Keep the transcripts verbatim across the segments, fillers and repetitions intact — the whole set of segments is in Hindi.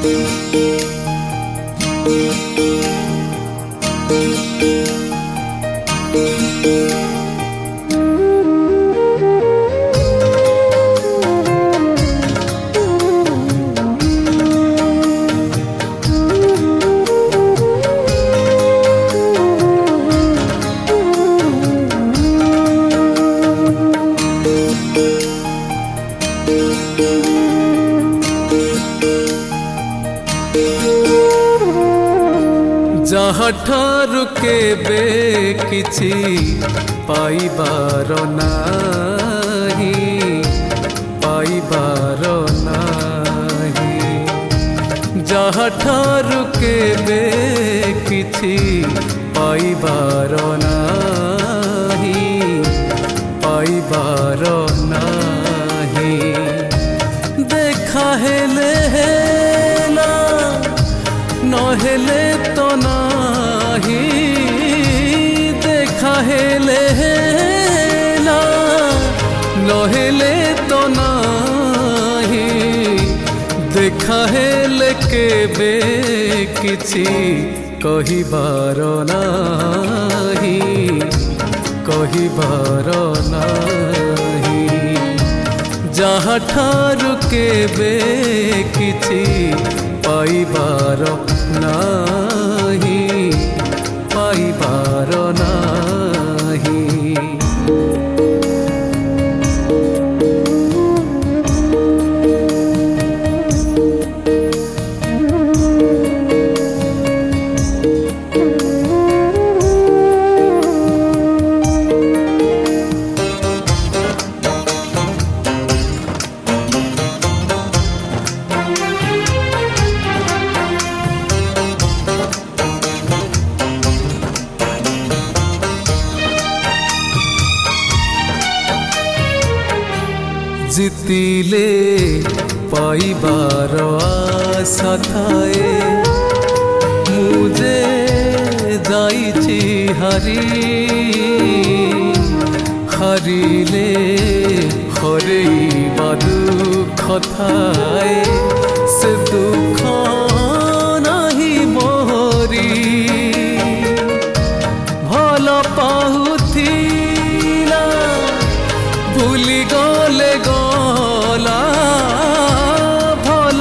जहाँठारु केबे किछि पाइबार नाही पाइबार नाही जहाँठारु केबे किछि पाइबार नाही पाइबार नाही देखा हेले हेला नहेले तो नाही देखा हेले हेला नहेले तो नाही देखा हेले केबे किछि कहिबार नाही कहिबार नाही जहाँठारु केबे किछि पाइबार नाही पाइबार नाही जितिले पाइबार आशा थाए मुझे जाइछि हारी हारिले हरेइबा दुख थाए से दुख नाही मोहरी भल पाहुथिला भूली गले गला भल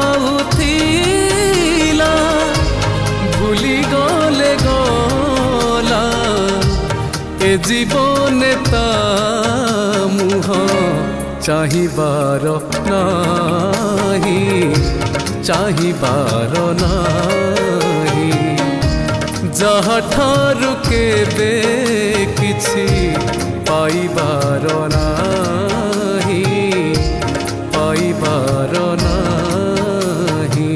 पाहुथिला भूली गले गला ए जीवने ता मुह चाहिबार नाही चाहिबार नाही जहाँठारु केबे किछि पाइबार नाही पाइबार नाही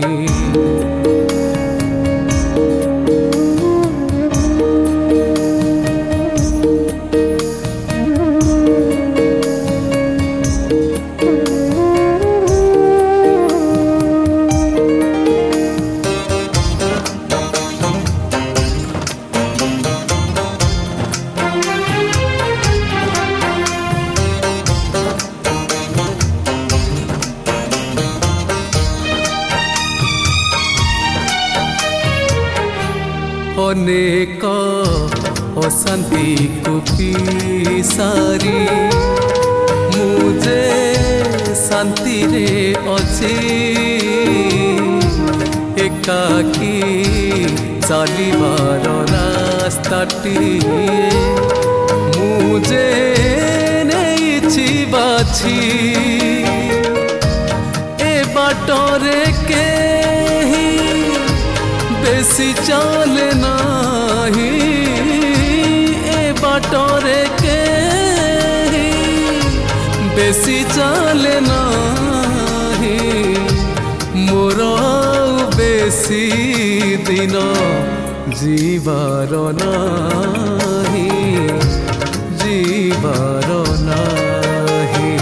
अनेक अशांति को पिसारी मुझे शांति रे अच्छी एकाकी चलिबार रास्ताटी मुझे नहीं बाछी ए बाटरे के बेसी चले नाही ए बाटरे के बेसी चले नाही मोर बेसी दिन जीवार नाही जीवार नाही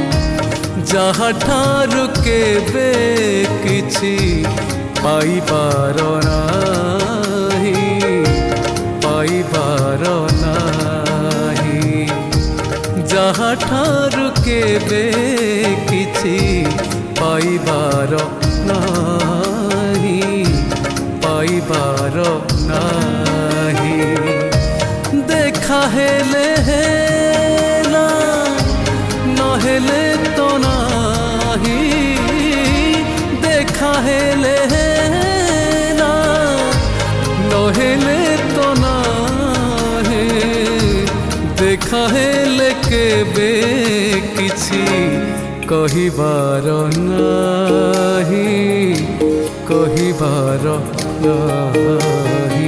जहाँठारु केबे किछि पाइबार नाही पाइबार नाही जहाँठारु केबे किछि पाइबार नाही। नाही देखा हेले हेला नहेले तो नाही देखा हेले हेला नहेले तो नाही देखा हेले केबे किछि कहिबार नाही कहिबार नाही